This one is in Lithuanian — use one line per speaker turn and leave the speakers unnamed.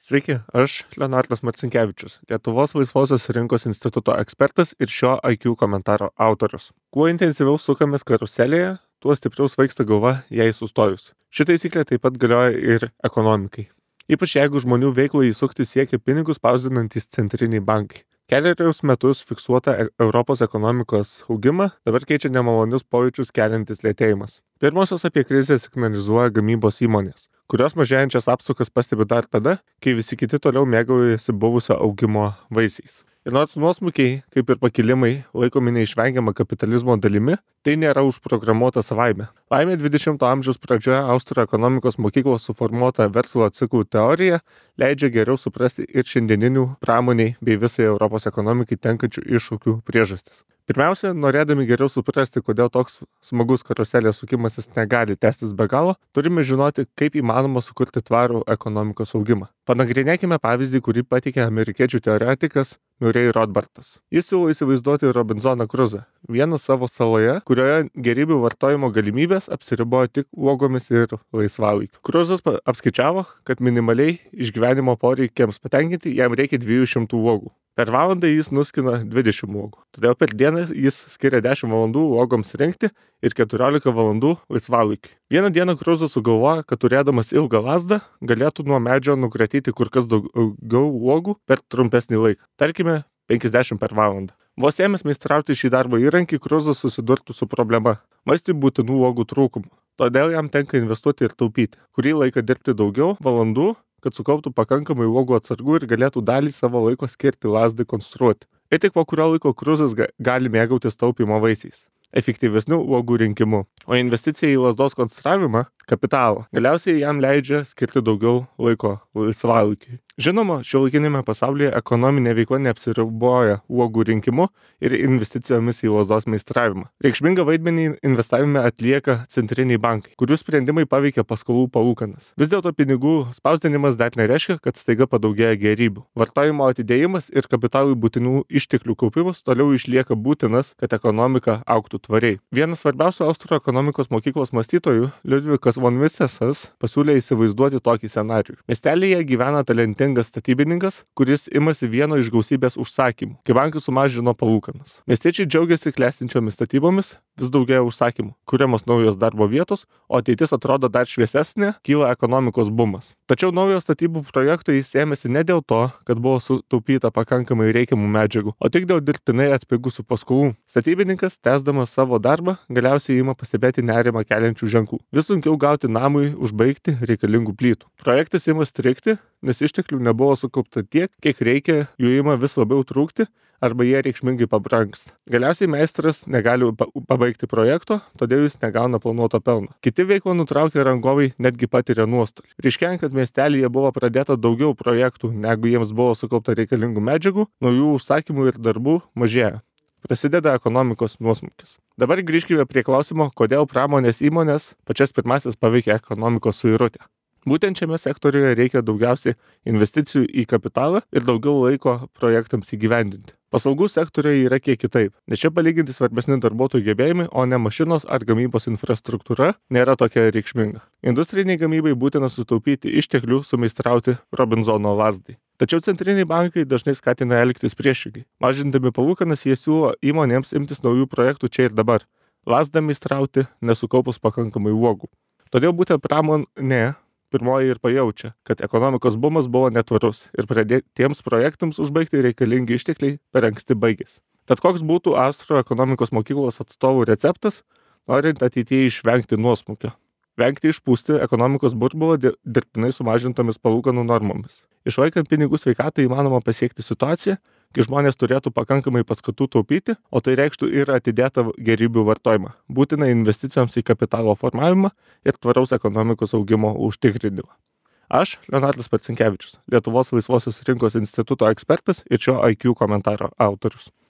Sveiki, aš Leonardas Marcinkevičius, Lietuvos laisvosios rinkos instituto ekspertas ir šio IQ komentaro autorius. Kuo intensyviau sukamės karuselėje, tuo stipriau svaigsta galva jai sustojus. Ši taisyklė taip pat galioja ir ekonomikai. Ypač jeigu žmonių veiklai įsukti siekia pinigus spausdinantys centriniai bankai. Kelerius metus fiksuota Europos ekonomikos augimą dabar keičia nemalonius pojūčius keliantis lėtėjimas. Pirmosios apie krizę signalizuoja gamybos įmonės, kurios mažėjančias apsukas pastebi dar tada, kai visi kiti toliau mėgaujasi buvusio augimo vaisiais. Ir nors nuosmukiai, kaip ir pakilimai, laikomi neišvengiama kapitalizmo dalimi, tai nėra užprogramuota savaime. Laimė 20-ojo amžiaus pradžioje Austrų ekonomikos mokyklos suformuota verslo ciklų teorija leidžia geriau suprasti ir šiandieninių pramoniai bei visai Europos ekonomikai tenkančių iššūkių priežastis. Pirmiausia, norėdami geriau suprasti, kodėl toks smagus karuselės sukimasis negali tęstis be galo, turime žinoti, kaip įmanoma sukurti tvarų ekonomikos augimą. Panagrinėkime pavyzdį, kurį pateikė amerikiečių teoretikas Murray Rothbardas. Jis siūlo įsivaizduoti Robinzoną Kruzą, vieną savo saloje, kurioje gėrybių vartojimo galimybės apsiribojo tik uogomis ir laisvalaikiu. Kruzas apskaičiavo, kad minimaliai išgyvenimo poreikiams patenkinti jam reikia 200 uogų. Per valandą jis nuskina 20 uogų. Todėl per dieną jis skiria 10 valandų uogoms rinkti ir 14 valandų laisvalaikiui. Vieną dieną Kruzas sugalvoja, kad turėdamas ilgą lazdą galėtų nuo medžio nukratyti kur kas daugiau uogų per trumpesnį laiką. Tarkime, 50 per valandą. Vos ėmęs meistrauti šį darbo įrankį, Kruzas susidurtų su problema – maistui būtinų uogų trūkumu. Todėl jam tenka investuoti ir taupyti. Kurį laiką dirbti daugiau valandų, kad sukauptų pakankamai uogų atsargų ir galėtų dalį savo laiko skirti lazdai konstruoti. Ir tik po kurio laiko Kruzas gali mėgautis taupimo vaisiais, efektyvesnių uogų rinkimu. O investicija į lazdos konstravimą – kapitalą. Galiausiai jam leidžia skirti daugiau laiko laisvalaikiui. Žinoma, šiuolaikinėme pasaulyje ekonominė veikla neapsiriboja uogų rinkimu ir investicijomis į lazdos meistravimą. Reikšmingą vaidmenį investavime atlieka centriniai bankai, kurių sprendimai paveikia paskolų palūkanas. Vis dėlto pinigų spausdinimas dar nereiškia, kad staiga padaugėja gėrybių. Vartojimo atidėjimas ir kapitalui būtinų išteklių kaupimas toliau išlieka būtinas, kad ekonomika augtų tvariai. Vienas svarbiausių Austrų ekonomikos mokyklos mąstytojų, Liudvikas von Misesas, pasiūlė įsivaizduoti tokį scenarijų. Miestelyje gyvena talentingas statybininkas, kuris imasi vieno iš gausybės užsakymų, kai bankai sumažino palūkanas. Miestiečiai džiaugiasi klestinčiomis statybomis, vis daugėja užsakymų, kuriamos naujos darbo vietos, o ateitis atrodo dar šviesesnė, kyla ekonomikos bumas. Tačiau naujo statybų projekto jis ėmėsi ne dėl to, kad buvo sutaupyta pakankamai reikiamų medžiagų, o tik dėl dirbtinai atpigusių paskolų. Statybininkas, tęsdamas savo darbą, galiausiai ima pastebėti nerimą keliančių ženklų. Vis sunkiau gauti namui užbaigti reikalingų plytų. Projektas ima strigti, nes išteklių nebuvo sukaupta tiek, kiek reikia, jų ima vis labiau trūkti, arba jie reikšmingai pabrangsta. Galiausiai meistras negali pabaigti projekto, todėl jis negauna planuoto pelno. Kiti veiklą nutraukę rangovai netgi patiria nuostolį. Ryškiant, kad miestelyje buvo pradėta daugiau projektų, negu jiems buvo sukaupta reikalingų medžiagų, naujų užsakymų ir darbų mažėja. Prasideda ekonomikos nuosmukis. Dabar grįžkime prie klausimo, kodėl pramonės įmonės pačias pirmasis paveikia ekonomikos suirutę. Būtent šiame sektoriuje reikia daugiausiai investicijų į kapitalą ir daugiau laiko projektams įgyvendinti. Paslaugų sektoriuje yra kiek kitaip, nes čia palyginti svarbesni darbuotojų gebėjimai, o ne mašinos ar gamybos infrastruktūra nėra tokia reikšminga. Industriniai gamybai būtina sutaupyti išteklių sumeistrauti Robinzono lazdai. Tačiau centriniai bankai dažnai skatina elgtis priešingai. Mažindami palūkanas jie siūlo įmonėms imtis naujų projektų čia ir dabar, lazdą meistrauti nesukaupus pakankamai uogų. Todėl būtent pramonė pirmoji ir pajaučia, kad ekonomikos bumas buvo netvarus ir pradėtiems projektams užbaigti reikalingi ištekliai per anksti baigėsi. Tad koks būtų Austrų ekonomikos mokyklos atstovų receptas, norint ateityje išvengti nuosmukio? Vengti išpūsti ekonomikos burbulą dirbtinai sumažintomis palūkanų normomis. Išlaikant pinigų sveikatą įmanoma pasiekti situaciją, kai žmonės turėtų pakankamai paskatų taupyti, o tai reikštų ir atidėtą gėrybių vartojimą, būtina investicijoms į kapitalo formavimą ir tvaraus ekonomikos augimo užtikrinimą. Aš, Leonardas Marcinkevičius, Lietuvos laisvosios rinkos instituto ekspertas ir šio IQ komentaro autorius.